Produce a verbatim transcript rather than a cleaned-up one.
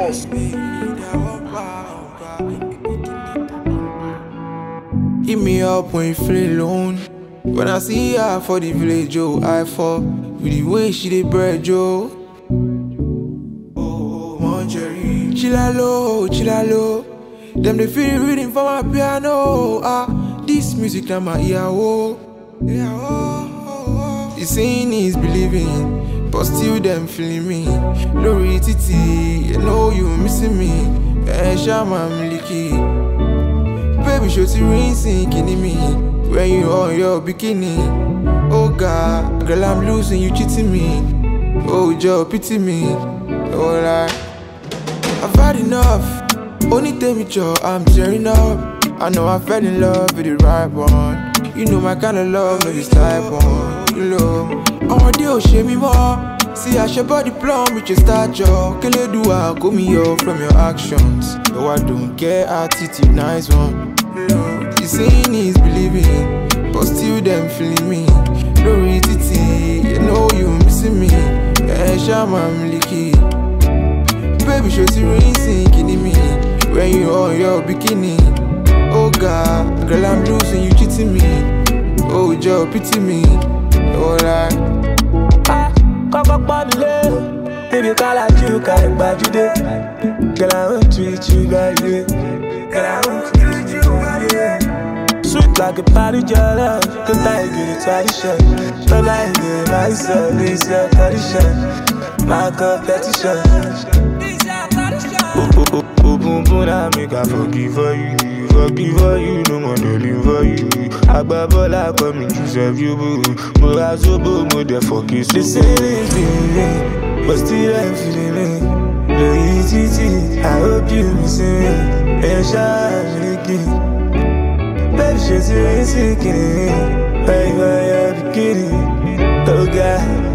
boss. Hit me up when you feel alone. When I see her for the village, oh, I fall with the way she dey bread, Joe. Oh, Monjerry, chilla low, chilla low. Them they feel reading for my piano. Ah, this music na my ear, oh. Yeah, oh, oh, oh. The saying is believing, but still them feeling me. Lori Titi, you know you missing me. Eh, Shama Miliki. Baby, show you rinsing, kidding me. When you on your bikini. Oh God, girl, I'm losing, you cheating me. Oh, Joe, pity me. Oh, like, I've had enough. Only tell me, Joe, I'm tearing up. I know I fell in love with the right one. You know my kind of love, no this type one. You know, oh, deal, shame me more. See, I should body plumb with your stature. Can you do I call me off from your actions? No, I don't care, attitude, nice one. The saying is believing, but still them feeling me. Lori Titi, you know you missing me. Eh, Shama Miliki. Baby, show you rinsing, kidding me. When you on your bikini. Oh God, girl, I'm losing, you cheating me. Oh, Joe, pity me. Oh, like, ah, Coco Bobby, baby, call out you, call it bad today. Girl, I won't treat you bad, yeah. Girl, I won't treat you bad, yeah. Sweet like a party jelly, good night, get a tradition. But like it, myself, this your tradition. My competition. Oh, oh, oh, oh, boom, boom, I make I forgive for you. Forgive for you, no one to live for you. Agbabola come to serve you, boo. But I so boo, but the fuck is so. The same is feeling, but still I'm feeling it. No easy, I hope you missing me. And shine again. Baby, she's a sinking. Why you are beginning? Oh God.